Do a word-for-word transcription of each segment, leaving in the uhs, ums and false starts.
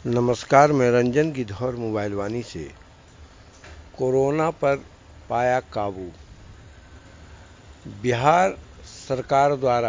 नमस्कार, मैं रंजन गिद्धौर मोबाइल वाणी से। कोरोना पर पाया काबू। बिहार सरकार द्वारा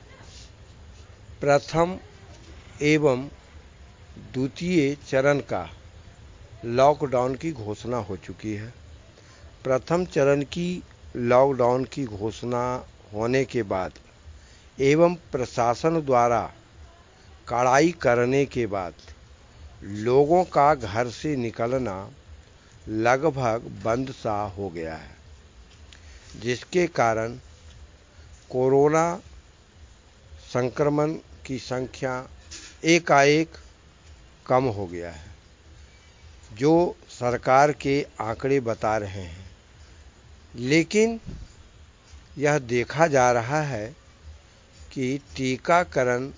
प्रथम एवं द्वितीय चरण का लॉकडाउन की घोषणा हो चुकी है। प्रथम चरण की लॉकडाउन की घोषणा होने के बाद एवं प्रशासन द्वारा कड़ाई करने के बाद लोगों का घर से निकलना लगभग बंद सा हो गया है, जिसके कारण कोरोना संक्रमण की संख्या एकाएक कम हो गया है, जो सरकार के आंकड़े बता रहे हैं। लेकिन यह देखा जा रहा है कि टीकाकरण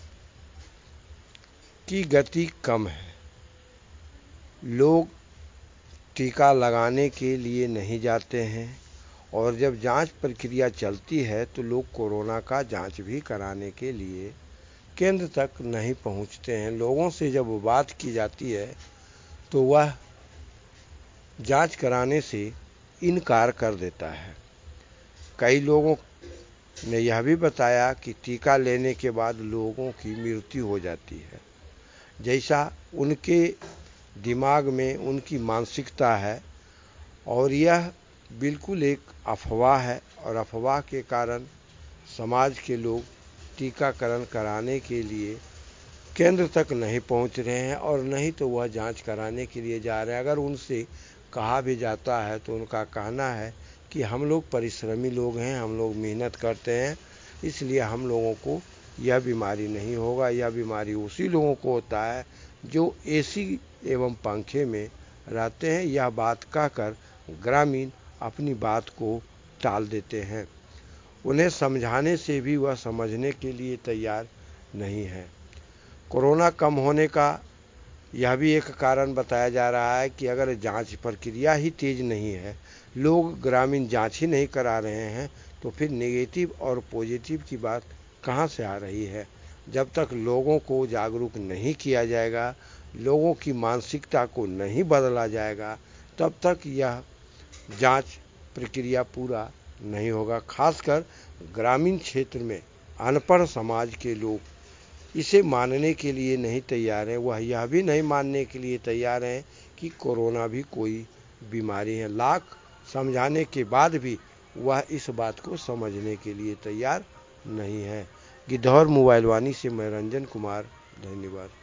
की गति कम है। लोग टीका लगाने के लिए नहीं जाते हैं और जब जांच प्रक्रिया चलती है तो लोग कोरोना का जांच भी कराने के लिए केंद्र तक नहीं पहुंचते हैं। लोगों से जब बात की जाती है तो वह जांच कराने से इनकार कर देता है। कई लोगों ने यह भी बताया कि टीका लेने के बाद लोगों की मृत्यु हो जाती है, जैसा उनके दिमाग में उनकी मानसिकता है, और यह बिल्कुल एक अफवाह है। और अफवाह के कारण समाज के लोग टीकाकरण कराने के लिए केंद्र तक नहीं पहुंच रहे हैं और नहीं तो वह जांच कराने के लिए जा रहे हैं। अगर उनसे कहा भी जाता है तो उनका कहना है कि हम लोग परिश्रमी लोग हैं, हम लोग मेहनत करते हैं, इसलिए हम लोगों को यह बीमारी नहीं होगा। यह बीमारी उसी लोगों को होता है जो एसी एवं पंखे में रहते हैं। यह बात कहकर ग्रामीण अपनी बात को टाल देते हैं। उन्हें समझाने से भी वह समझने के लिए तैयार नहीं है। कोरोना कम होने का यह भी एक कारण बताया जा रहा है कि अगर जांच प्रक्रिया ही तेज नहीं है, लोग ग्रामीण जांच ही नहीं करा रहे हैं, तो फिर नेगेटिव और पॉजिटिव की बात कहां से आ रही है। जब तक लोगों को जागरूक नहीं किया जाएगा, लोगों की मानसिकता को नहीं बदला जाएगा, तब तक यह जांच प्रक्रिया पूरा नहीं होगा। खासकर ग्रामीण क्षेत्र में अनपढ़ समाज के लोग इसे मानने के लिए नहीं तैयार हैं। वह यह भी नहीं मानने के लिए तैयार हैं कि कोरोना भी कोई बीमारी है। लाख समझाने के बाद भी वह इस बात को समझने के लिए तैयार नहीं है। गिद्धौर मोबाइल वाणी से मैं रंजन कुमार, धन्यवाद।